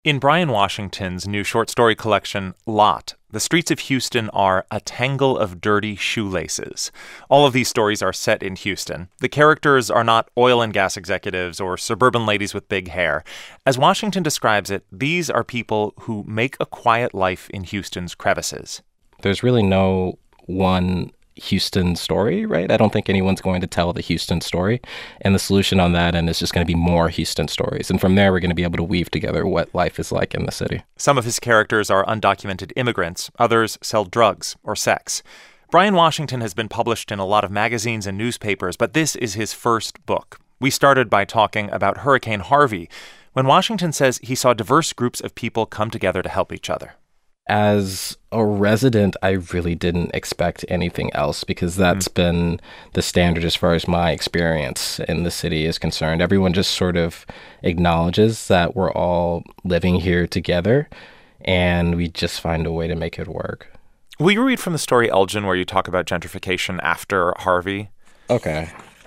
In Brian Washington's new short story collection, Lot, the streets of Houston are a tangle of dirty shoelaces. All of these stories are set in Houston. The characters are not oil and gas executives or suburban ladies with big hair. As Washington describes it, these are people who make a quiet life in Houston's crevices. There's really no one Houston story, right? I don't think anyone's going to tell the Houston story. And the solution on that end is just going to be more Houston stories. And from there, we're going to be able to weave together what life is like in the city. Some of his characters are undocumented immigrants. Others sell drugs or sex. Brian Washington has been published in a lot of magazines and newspapers, but this is his first book. We started by talking about Hurricane Harvey, when Washington says he saw diverse groups of people come together to help each other. As a resident, I really didn't expect anything else because that's been the standard as far as my experience in the city is concerned. Everyone just sort of acknowledges that we're all living here together and we just find a way to make it work. Will you read from the story Elgin where you talk about gentrification after Harvey? Okay.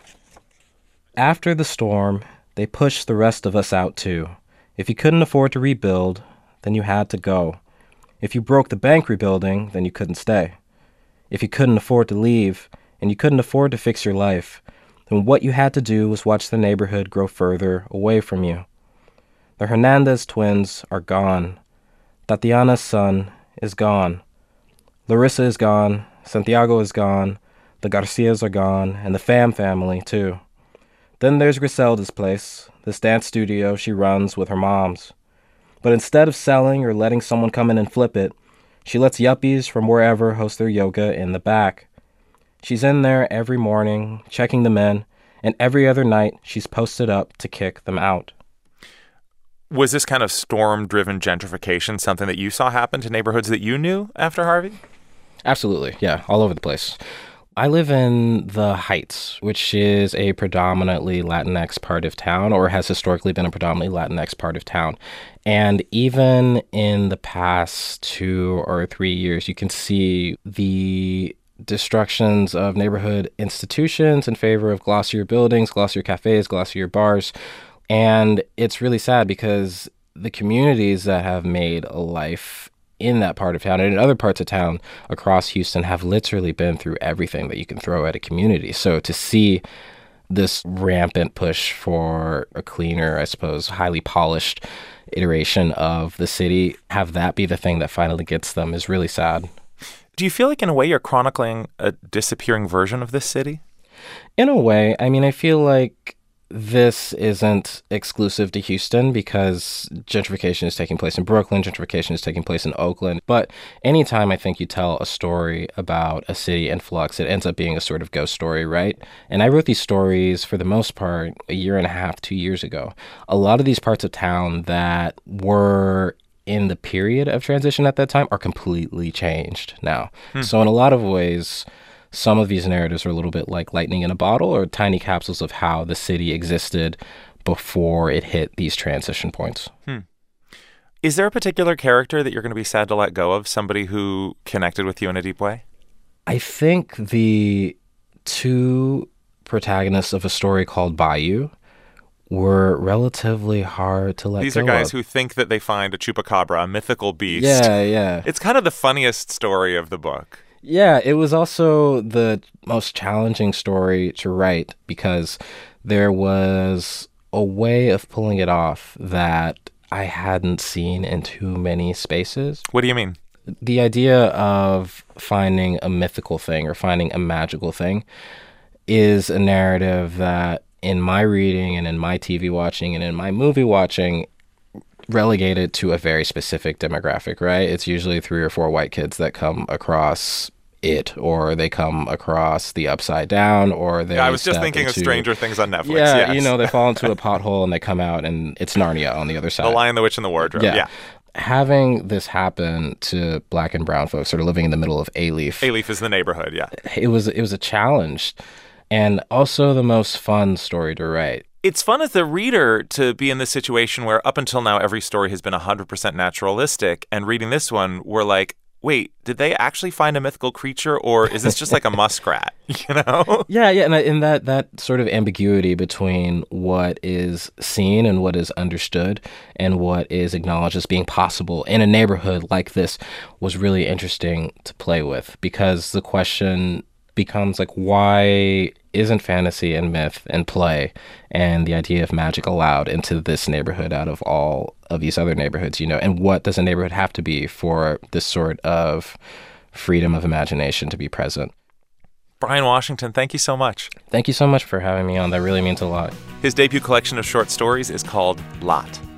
After the storm, they pushed the rest of us out too. If you couldn't afford to rebuild, then you had to go. If you broke the bank rebuilding, then you couldn't stay. If you couldn't afford to leave, and you couldn't afford to fix your life, then what you had to do was watch the neighborhood grow further away from you. The Hernandez twins are gone. Tatiana's son is gone. Larissa is gone. Santiago is gone. The Garcias are gone, and the Pham family, too. Then there's Griselda's place, this dance studio she runs with her moms. But instead of selling or letting someone come in and flip it, she lets yuppies from wherever host their yoga in the back. She's in there every morning, checking them in, and every other night she's posted up to kick them out. Was this kind of storm-driven gentrification something that you saw happen to neighborhoods that you knew after Harvey? Absolutely, yeah, all over the place. I live in the Heights, which is a predominantly Latinx part of town, or has historically been a predominantly Latinx part of town. And even in the past 2 or 3 years, you can see the destructions of neighborhood institutions in favor of glossier buildings, glossier cafes, glossier bars. And it's really sad because the communities that have made a life in that part of town and in other parts of town across Houston have literally been through everything that you can throw at a community. So to see this rampant push for a cleaner, I suppose, highly polished iteration of the city, have that be the thing that finally gets them is really sad. Do you feel like in a way you're chronicling a disappearing version of this city? In a way, I mean, I feel like this isn't exclusive to Houston because gentrification is taking place in Brooklyn, gentrification is taking place in Oakland. But anytime I think you tell a story about a city in flux, it ends up being a sort of ghost story, right? And I wrote these stories for the most part 1.5 to 2 years ago. A lot of these parts of town that were in the period of transition at that time are completely changed now. So in a lot of ways, some of these narratives are a little bit like lightning in a bottle or tiny capsules of how the city existed before it hit these transition points. Is there a particular character that you're going to be sad to let go of, somebody who connected with you in a deep way? I think the 2 protagonists of a story called Bayou were relatively hard to let go of. These are guys who think that they find a chupacabra, a mythical beast. Yeah. It's kind of the funniest story of the book. Yeah, it was also the most challenging story to write because there was a way of pulling it off that I hadn't seen in too many spaces. What do you mean? The idea of finding a mythical thing or finding a magical thing is a narrative that in my reading and in my TV watching and in my movie watching relegated to a very specific demographic, right? It's usually 3 or 4 white kids that come across it, or they come across the Upside Down, or they I was just thinking of Stranger Things on Netflix. Yeah, yes. they fall into a pothole and they come out and it's Narnia on the other side. The Lion, the Witch, and the Wardrobe. Yeah. Having this happen to Black and brown folks sort of living in the middle of A-Leaf. A-Leaf is the neighborhood, yeah. It was a challenge and also the most fun story to write. It's fun as the reader to be in this situation where up until now every story has been 100% naturalistic, and reading this one, we're like, wait, did they actually find a mythical creature, or is this just like a muskrat? You know? Yeah, and that sort of ambiguity between what is seen and what is understood and what is acknowledged as being possible in a neighborhood like this was really interesting to play with, because the question becomes like, why isn't fantasy and myth and play and the idea of magic allowed into this neighborhood out of all of these other neighborhoods, you know? And what does a neighborhood have to be for this sort of freedom of imagination to be present? Bryan Washington, thank you so much. Thank you so much for having me on. That really means a lot. His debut collection of short stories is called Lot.